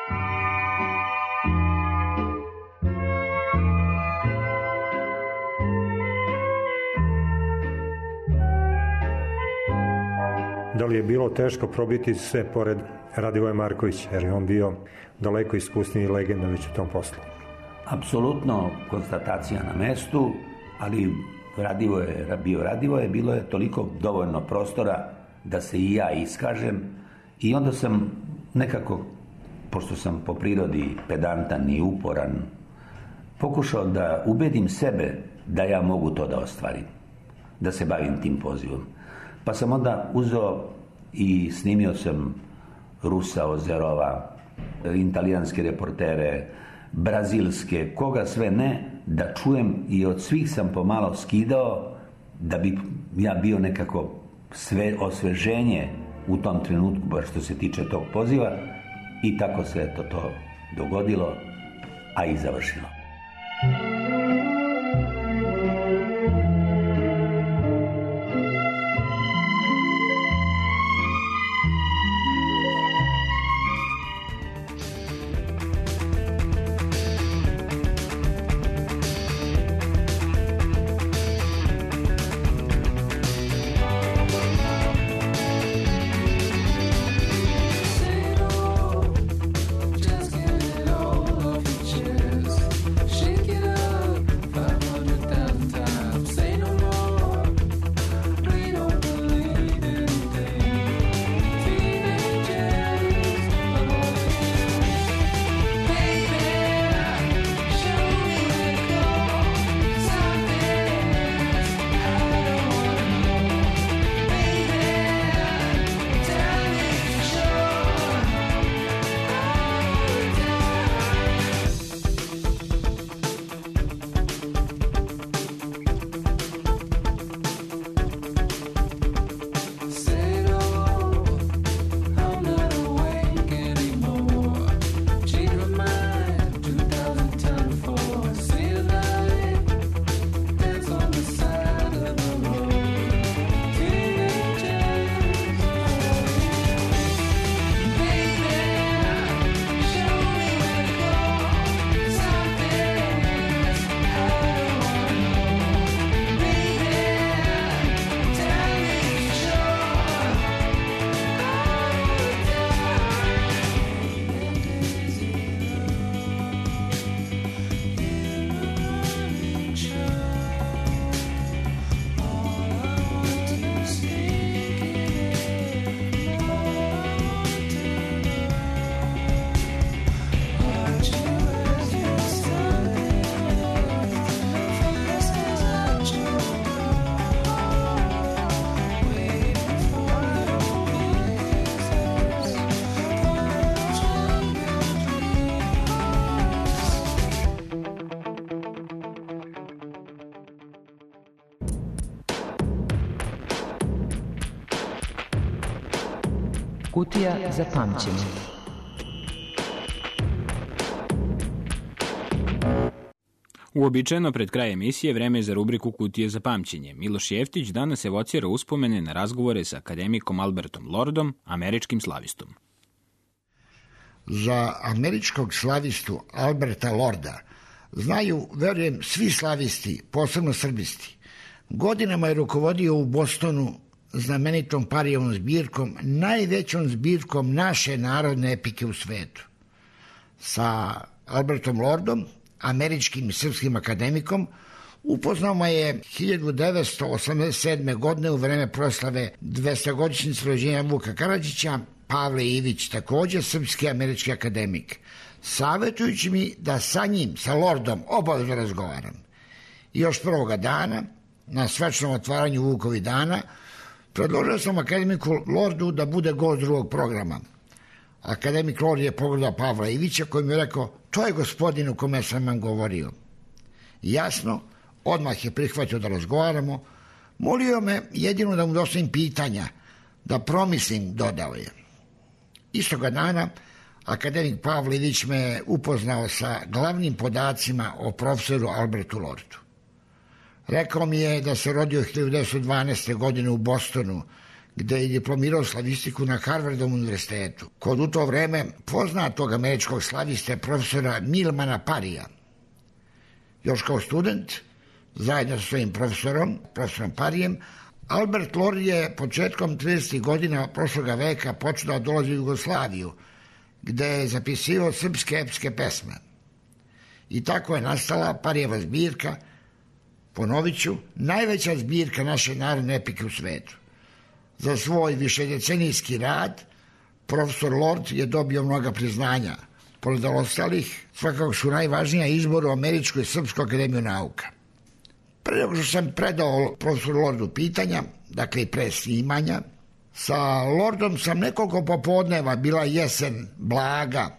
Da li je bilo teško probiti sve pored Radivoja Markovića, jer je on bio daleko iskusniji i legenda već u tom poslu? Apsolutno konstatacija na mestu, ali Radivoje, bilo je toliko dovoljno prostora da se i ja iskažem i onda sam nekako, pošto sam po prirodi pedantan i uporan, pokušao da ubedim sebe da ja mogu to da ostvarim, da se bavim tim pozivom. Pa sam onda uzeo i snimio sam Rusa Ozerova, italijanske reportere, brazilske, koga sve ne, da čujem, i od svih sam pomalo skidao da bi ja bio nekako osveženje u tom trenutku, baš što se tiče tog poziva, i tako se to dogodilo, a i završilo. Just get it all off your chest. Shake it up. Kutija za pamćenje. Uobičajeno pred kraj emisije vreme je za rubriku Kutije za pamćenje. Miloš Jeftić danas evocira uspomene na razgovore sa akademikom Albertom Lordom, američkim slavistom. Za američkog slavistu Alberta Lorda znaju, verujem, svi slavisti, posebno srbisti. Godinama je rukovodio u Bostonu znamenitom Parijevom zbirkom, najvećom zbirkom naše narodne epike u svetu. Sa Albertom Lordom, američkim i srpskim akademikom, upoznao je 1987. godine u vreme proslave 200-godišnjice rođenja Vuka Karadžića, Pavle Ivić, također srpski američki akademik, savjetujući mi da sa njim, sa Lordom, obavezno razgovaram. I još prvoga dana, na svečanom otvaranju Vukovih dana, predložio sam akademiku Lordu da bude gost drugog programa. Akademik Lord je pogledao Pavla Ivića koji mi je rekao, to je gospodin o kome sam vam govorio. Jasno, odmah je prihvatio da razgovaramo, molio me jedino da mu dostavim pitanja, da promislim, dodao je. Istoga dana akademik Pavle Ivić me upoznao sa glavnim podacima o profesoru Albertu Lordu. Rekao mi je da se rodio 1912. godine u Bostonu, gde je diplomirao slavistiku na Harvardovom univerzitetu. Kod u to vreme poznatog američkog slaviste profesora Milmana Parija. Još kao student, zajedno sa svojim profesorom Parijem, Albert Lord je početkom 30. godina prošloga veka počeo da dolazi u Jugoslaviju, gde je zapisivao srpske epske pesme. I tako je nastala Parijeva zbirka, ponovit ću, najveća zbirka naše narodne epike u svetu. Za svoj višedecenijski rad profesor Lord je dobio mnoga priznanja. Pored ostalih, svakako su najvažnija izbor u Američkoj i Srpskoj akademiju nauka. Pre nego što sam predao profesoru Lordu pitanja, dakle i pre snimanja, sa Lordom sam nekoliko popodneva, bila jesen blaga,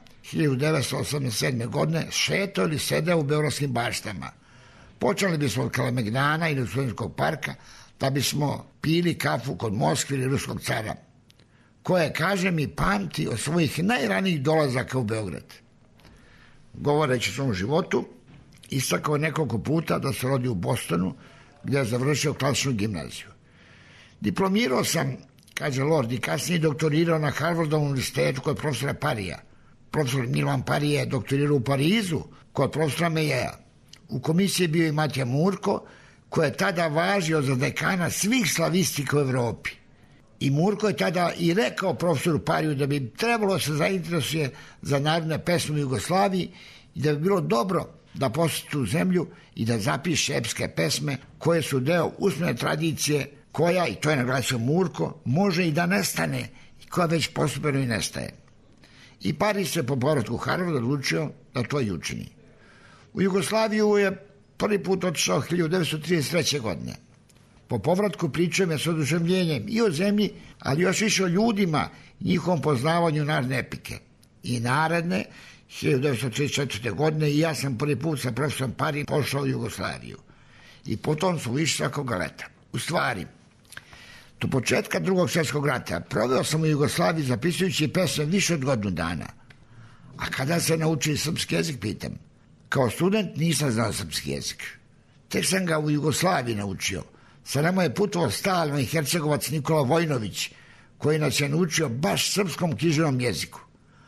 1987. godine, šetao ili sedeo u Beogradskim baštama. Počeli bismo od Kalemegdana ili od Studenskog parka, da bismo pili kafu kod Moskve ili Ruskog cara, koje, kaže mi, pamti od svojih najranijih dolazaka u Beograd. Govoreći o svom životu, istakao nekoliko puta da se rodio u Bostonu, gdje je završio klasičnu gimnaziju. Diplomirao sam, kaže Lord, i kasnije doktorirao na Harvardovom univerzitetu kod profesora Parija. Profesor Milman Parije je doktorirao u Parizu kod profesora Mejeja. U komisiji je bio i Matija Murko, koji je tada važio za dekana svih slavistika u Evropi. I Murko je tada i rekao profesoru Pariju da bi trebalo se zainteresuje za narodne pesme u Jugoslaviji i da bi bilo dobro da posjeti tu zemlju i da zapiše epske pesme koje su deo usmene tradicije koja, i to je naglasio Murko, može i da nestane i koja već postupno i nestaje. I Parij se po povratku u Harvard odlučio da to i učini. U Jugoslaviju je prvi put otišao 1933. godine. Po povratku pričao me s oduševljenjem i o zemlji, ali još više o ljudima i njihovom poznavanju narodne epike. I naredne, 1934. godine, i ja sam prvi put sa profesorom Parijem pošao u Jugoslaviju. I potom su išli svakoga leta. U stvari, do početka Drugog svjetskog rata proveo sam u Jugoslaviji zapisujući pesme više od godinu dana. A kada se nauči srpski jezik, pitam. Kao student nisam znao srpski jezik. Tek sam ga u Jugoslaviji naučio. Sa nama je putovao stalno i Hercegovac Nikola Vojnović, koji nas je naučio baš srpskom književnom jeziku.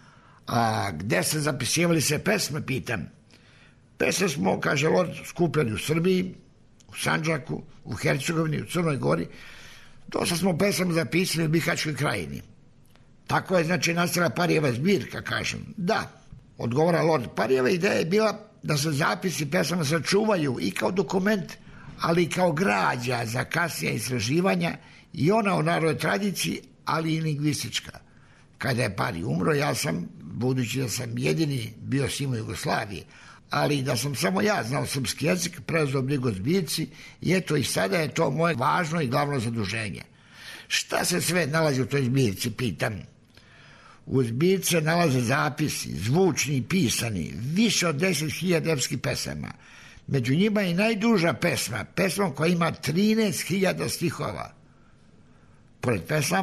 A gde se zapisivali se pesme, pitam. Pesme smo, kaže Lord, skupljali u Srbiji, u Sandžaku, u Hercegovini, u Crnoj Gori. Dosta smo pesama zapisali u Bihaćkoj krajini. Tako je, znači, nastala Parijeva zbirka, kažem. Da, odgovara Lord. Parijeva ideja je bila da se zapisi pesama sačuvaju i kao dokument, ali i kao građa za kasnije istraživanja, i ona o narodnoj tradiciji, ali i lingvistička. Kada je Parij umro, ja sam, budući da sam jedini bio s njim u Jugoslaviji, ali da sam samo ja znao srpski jezik, preuzeo brigu o zbirci, i eto i sada je to moje važno i glavno zaduženje. Šta se sve nalazi u toj zbirci, pitam. U zbirci se nalaze zapisi, zvučni i pisani, više od 10.000 epskih pesama. Među njima je i najduža pesma koja ima 13.000 stihova. Pored pesama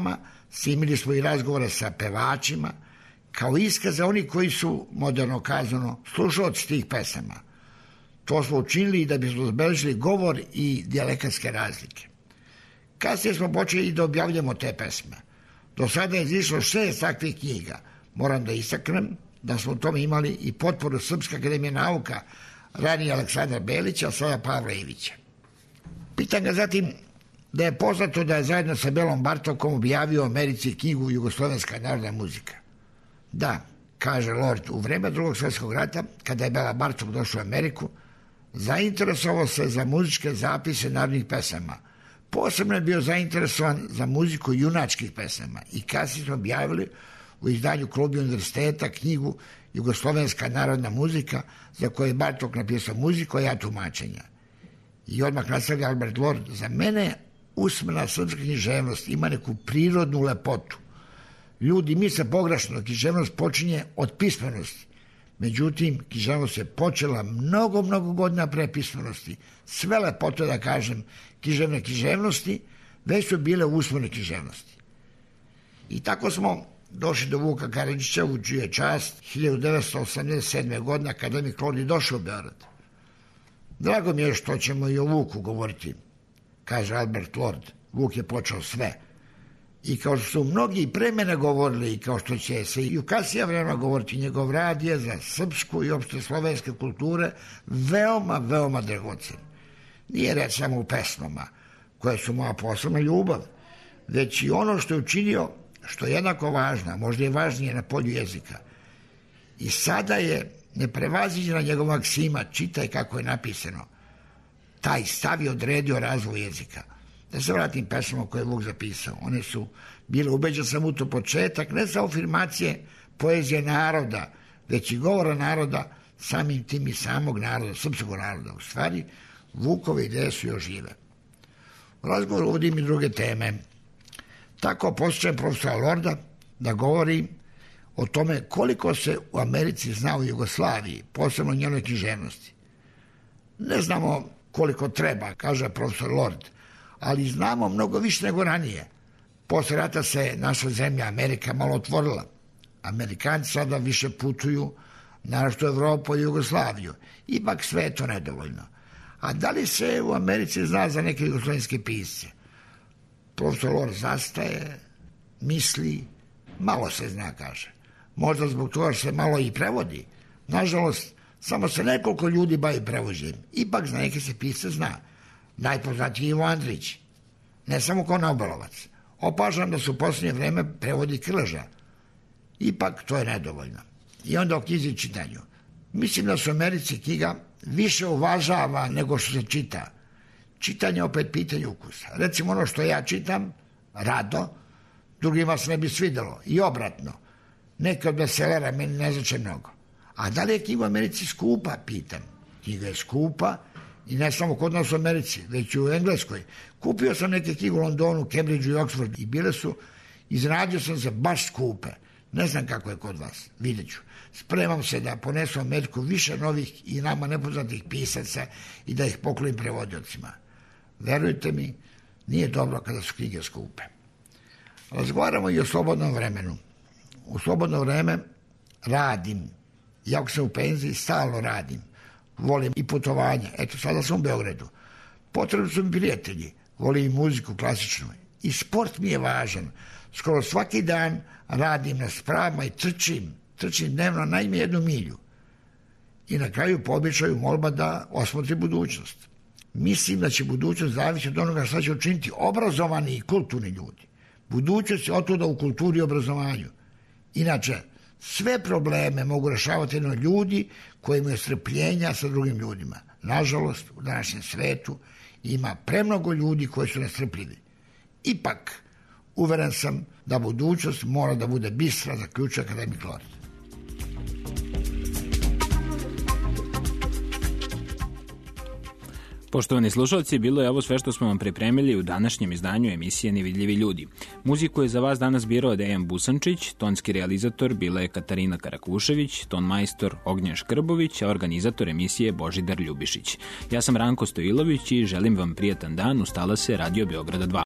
Snimili smo i razgovore sa pevačima, kao iskaze oni koji su, moderno kazano, slušaoci tih pesama. To smo učinili da bismo zbeležili govor i dijalekatske razlike. Kasnije smo počeli i da objavljamo te pesme. Do sada je izišlo 6 takvih knjiga. Moram da istaknem da smo u tome imali i potporu Srpske akademije nauka, ranije Aleksandra Belića, a sada Pavla Ivića. Pitam ga zatim da je poznato da je zajedno sa Belom Bartokom objavio u Americi knjigu Jugoslovenska narodna muzika. Da, kaže Lord, u vreme Drugog svjetskog rata, kada je Bela Bartok došao u Ameriku, zainteresovao se za muzičke zapise narodnih pesama. Posebno je bio zainteresovan za muziku junačkih pesama i kasnije smo objavili u izdanju Klubi univerziteta knjigu Jugoslovenska narodna muzika, za koju je Bartok napisao muziku, a ja tumačenja. I odmah nastavlja Albert Lord, za mene usmena srpska književnost ima neku prirodnu lepotu. Ljudi misle pogrešno, književnost počinje od pismenosti. Međutim, književnost je počela mnogo godina pre pismenosti. Sve lepote, da kažem, književnosti, već su bile usmene književnosti. I tako smo došli do Vuka Karadžića, u čiju je čast 1987. godine akademik Lord došao u Beograd. Drago mi je što ćemo i o Vuku govoriti, kaže Albert Lord. Vuk je počeo sve. I kao što su mnogi pre mene govorili i kao što će se i u kasnije vremena govoriti, njegov rad je za srpsku i opšte slovenske kulture veoma dragocen. Nije reč samo u pesmama, koje su moja posebna ljubav, već i ono što je učinio, što je jednako važno, možda je važnije na polju jezika. I sada je neprevaziđena njegova maksima, čitaj kako je napisano. Taj stav je odredio razvoj jezika. Da se vratim pesmama koje je Vuk zapisao. One su bile, ubeđen sam u to, početak ne samo afirmacije poezije naroda, već i govora naroda, samim tim i samog naroda, srpskog naroda. U stvari, Vukove ideje su još žive. U razgovoru uvodim i druge teme. Tako posjećam profesora Lorda da govori o tome koliko se u Americi zna o Jugoslaviji, posebno njenoj književnosti. Ne znamo koliko treba, kaže profesor Lord, ali znamo mnogo više nego ranije. Posle rata se naša zemlja, Amerika, malo otvorila. Amerikanci sada više putuju, naravno u Evropu i Jugoslaviju. Ipak sve je to nedovoljno. A da li se u Americi zna za neke jugoslovenske pisce? Profesor Lord zastaje, misli, malo se zna, kaže. Možda zbog toga se malo i prevodi. Nažalost, samo se nekoliko ljudi bavi prevođenjem. Ipak za neke se pisce zna. Najpoznatiji Ivo Andrić. Ne samo kao Nobelovac. Opažam da su u posljednje vreme prevodi Krleža. Ipak to je nedovoljno. I onda o knjizi čitanju. Mislim da su u Americi knjiga više uvažava nego što se čita. Čitanje opet pitanje ukusa. Recimo ono što ja čitam, rado, drugima se ne bi svidelo. I obratno. Neke od bestsellera meni ne znači mnogo. A da li je knjiga u Americi skupa, pitam. Knjiga je skupa i ne samo kod nas u Americi, već i u Engleskoj. Kupio sam neke knjige u Londonu, Cambridgeu i Oxfordu i bile su, iznenadio sam se, baš skupe. Ne znam kako je kod vas, vidjet ću. Spremam se da ponesu u Ameriku više novih i nama nepoznatih pisaca i da ih poklonim prevodiocima. Verujte mi, nije dobro kada su knjige skupe. Razgovaramo i o slobodnom vremenu. U slobodno vreme radim. Ja ako sam u penziji, stalno radim. Volim i putovanje. Eto, sada sam u Beogradu. Potrebni su mi prijatelji. Volim i muziku klasičnu. I sport mi je važan. Skoro svaki dan radim na spravama i trčim. Trčim dnevno najmanje 1 milju. I na kraju po običaju molba da osmotri budućnost. Mislim da će budućnost zavisiti od onoga što će učiniti obrazovani i kulturni ljudi. Budućnost je otuda u kulturi i obrazovanju. Inače, sve probleme mogu rešavati jedno ljudi koji imaju strpljenja sa drugim ljudima. Nažalost, u današnjem svetu ima premnogo ljudi koji su nestrpljivi. Ipak, uveren sam da budućnost mora da bude bistra, zaključuje akademik Lord. Poštovani slušalci, bilo je ovo sve što smo vam pripremili u današnjem izdanju emisije Nevidljivi ljudi. Muziku je za vas danas birao Dejan Busančić, tonski realizator bila je Katarina Karakušević, ton majstor Ognjen Škrbović, a organizator emisije Božidar Ljubišić. Ja sam Ranko Stojilović i želim vam prijatan dan. Ustala se Radio Beograda 2.